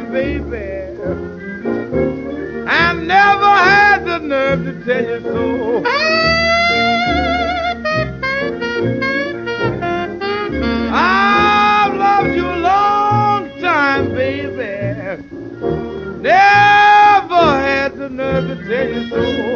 baby. I never had the nerve to tell you so. I've loved you a long time, baby. Never had the nerve to tell you so.